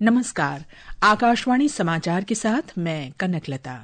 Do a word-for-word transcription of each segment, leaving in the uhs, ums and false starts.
नमस्कार, आकाशवाणी समाचार के साथ मैं कनकलता।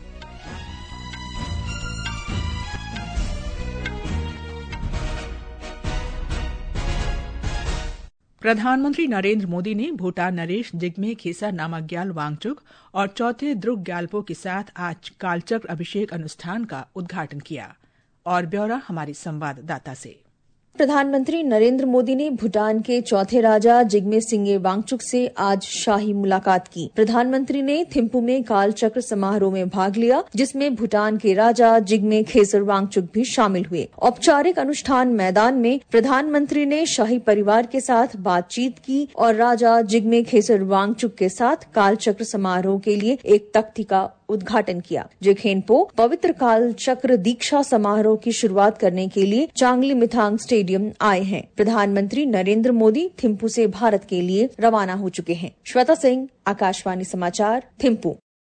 प्रधानमंत्री नरेंद्र मोदी ने भूटान नरेश जिग्मे खेसर नामग्याल वांगचुक और चौथे द्रुक ग्याल्पो के साथ आज कालचक्र अभिषेक अनुष्ठान का उद्घाटन किया। और ब्यौरा हमारी संवाददाता से। प्रधानमंत्री नरेंद्र मोदी ने भूटान के चौथे राजा जिग्मे सिंगे वांगचुक से आज शाही मुलाकात की। प्रधानमंत्री ने थिम्पू में कालचक्र समारोह में भाग लिया, जिसमें भूटान के राजा जिग्मे खेसर वांगचुक भी शामिल हुए। औपचारिक अनुष्ठान मैदान में प्रधानमंत्री ने शाही परिवार के साथ बातचीत की और राजा जिग्मे खेसर वांगचुक के साथ कालचक्र समारोह के लिए एक तख्ती का उद्घाटन किया। जिखेनपो पवित्र काल चक्र दीक्षा समारोह की शुरुआत करने के लिए चांगली मिथांग स्टेडियम आए हैं। प्रधानमंत्री नरेंद्र मोदी थिम्पू से भारत के लिए रवाना हो चुके हैं। श्वेता सिंह, आकाशवाणी समाचार, थिम्पू।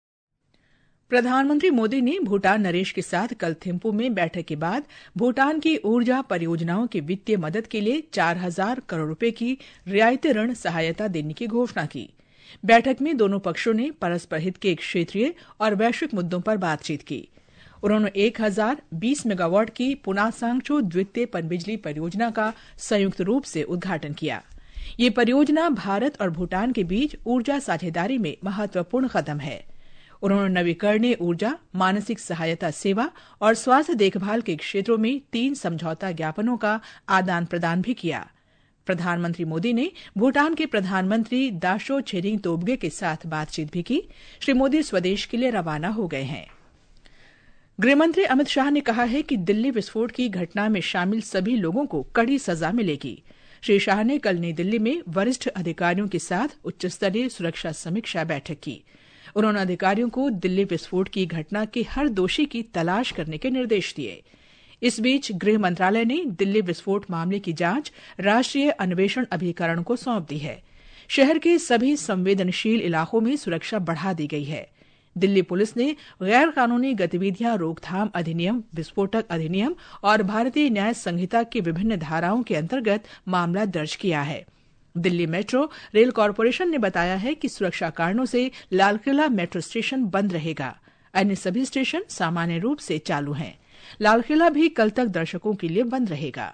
प्रधानमंत्री मोदी ने भूटान नरेश के साथ कल थिम्पू में बैठक के बाद भूटान की ऊर्जा परियोजनाओं की वित्तीय मदद के लिए चार हजार करोड़ रुपए की रियायती ऋण सहायता देने की घोषणा की। बैठक में दोनों पक्षों ने परस्पर हित के क्षेत्रीय और वैश्विक मुद्दों पर बातचीत की। उन्होंने एक हजार बीस मेगावाट की पुनासांगचो द्वितीय पनबिजली परियोजना का संयुक्त रूप से उद्घाटन किया। ये परियोजना भारत और भूटान के बीच ऊर्जा साझेदारी में महत्वपूर्ण कदम है। उन्होंने नवीकरणीय ऊर्जा, मानसिक सहायता सेवा और स्वास्थ्य देखभाल के क्षेत्रों में तीन समझौता ज्ञापनों का आदान प्रदान भी किया। प्रधानमंत्री मोदी ने भूटान के प्रधानमंत्री दाशो छेरिंग तोब्गे के साथ बातचीत भी की। श्री मोदी स्वदेश के लिए रवाना हो गए हैं। गृहमंत्री अमित शाह ने कहा है कि दिल्ली विस्फोट की घटना में शामिल सभी लोगों को कड़ी सजा मिलेगी। श्री शाह ने कल नई दिल्ली में वरिष्ठ अधिकारियों के साथ उच्च स्तरीय सुरक्षा समीक्षा बैठक की। उन्होंने अधिकारियों को दिल्ली विस्फोट की घटना के हर दोषी की तलाश करने के निर्देश दिए। इस बीच गृह मंत्रालय ने दिल्ली विस्फोट मामले की जांच राष्ट्रीय अन्वेषण अभिकरण को सौंप दी है। शहर के सभी संवेदनशील इलाकों में सुरक्षा बढ़ा दी गई है। दिल्ली पुलिस ने गैर कानूनी गतिविधियां रोकथाम अधिनियम, विस्फोटक अधिनियम और भारतीय न्याय संहिता की विभिन्न धाराओं के अंतर्गत मामला दर्ज किया है। दिल्ली मेट्रो रेल कॉरपोरेशन ने बताया है कि सुरक्षा कारणों से लालकिला मेट्रो स्टेशन बंद रहेगा। अन्य सभी स्टेशन सामान्य रूप से चालू हैं। लालकिला भी कल तक दर्शकों के लिए बंद रहेगा।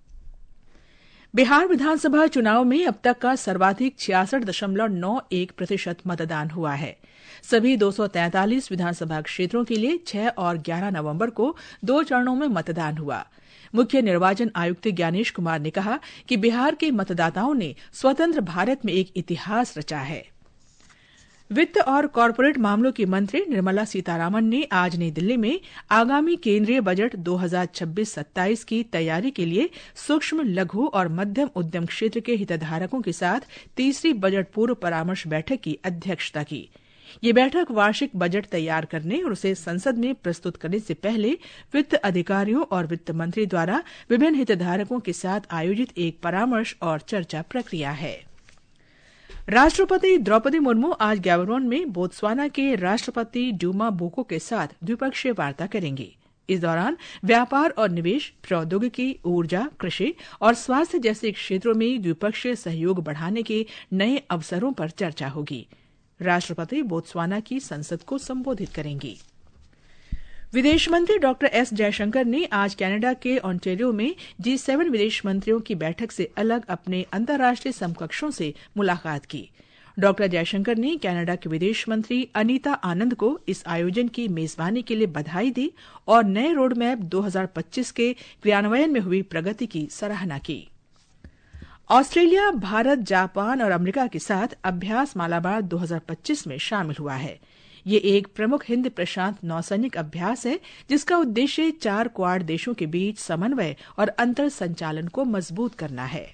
बिहार विधानसभा चुनाव में अब तक का सर्वाधिक छियासठ दशमलव नौ एक प्रतिशत मतदान हुआ है। सभी दो सौ तैंतालीस विधानसभा क्षेत्रों के लिए छह और ग्यारह नवंबर को दो चरणों में मतदान हुआ। मुख्य निर्वाचन आयुक्त ज्ञानेश कुमार ने कहा कि बिहार के मतदाताओं ने स्वतंत्र भारत में एक इतिहास रचा है। वित्त और कॉरपोरेट मामलों की मंत्री निर्मला सीतारामन ने आज नई दिल्ली में आगामी केंद्रीय बजट दो हजार छब्बीस सत्ताईस की तैयारी के लिए सूक्ष्म, लघु और मध्यम उद्यम क्षेत्र के हितधारकों के साथ तीसरी बजट पूर्व परामर्श बैठक की अध्यक्षता की। ये बैठक वार्षिक बजट तैयार करने और उसे संसद में प्रस्तुत करने से पहले वित्त अधिकारियों और वित्त मंत्री द्वारा विभिन्न हितधारकों के साथ आयोजित एक परामर्श और चर्चा प्रक्रिया है। राष्ट्रपति द्रौपदी मुर्मू आज गैबरोन में बोत्सवाना के राष्ट्रपति ड्यूमा बोको के साथ द्विपक्षीय वार्ता करेंगी। इस दौरान व्यापार और निवेश, प्रौद्योगिकी, ऊर्जा, कृषि और स्वास्थ्य जैसे क्षेत्रों में द्विपक्षीय सहयोग बढ़ाने के नए अवसरों पर चर्चा होगी। राष्ट्रपति बोत्सवाना की संसद को संबोधित करेंगी। विदेश मंत्री डॉक्टर एस जयशंकर ने आज कनाडा के ओंटारियो में जी सेवन विदेश मंत्रियों की बैठक से अलग अपने अंतर्राष्ट्रीय समकक्षों से मुलाकात की। डॉक्टर जयशंकर ने कनाडा के विदेश मंत्री अनीता आनंद को इस आयोजन की मेजबानी के लिए बधाई दी और नए रोड मैप दो हजार पच्चीस के क्रियान्वयन में हुई प्रगति की सराहना की। ऑस्ट्रेलिया, भारत, जापान और अमेरिका के साथ अभ्यास मालाबार दो हजार पच्चीस में शामिल हुआ है। ये एक प्रमुख हिंद प्रशांत नौसैनिक अभ्यास है, जिसका उद्देश्य चार क्वाड देशों के बीच समन्वय और अंतर संचालन को मजबूत करना है।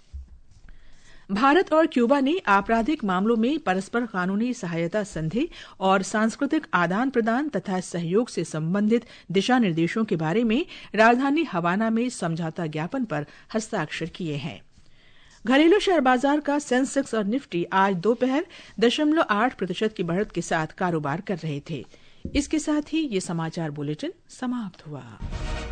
भारत और क्यूबा ने आपराधिक मामलों में परस्पर कानूनी सहायता संधि और सांस्कृतिक आदान प्रदान तथा सहयोग से संबंधित दिशा निर्देशों के बारे में राजधानी हवाना में समझौता ज्ञापन पर हस्ताक्षर किए हैं। घरेलू शेयर बाजार का सेंसेक्स और निफ्टी आज दोपहर दशमलव आठ प्रतिशत की बढ़त के साथ कारोबार कर रहे थे। इसके साथ ही ये समाचार बुलेटिन समाप्त हुआ।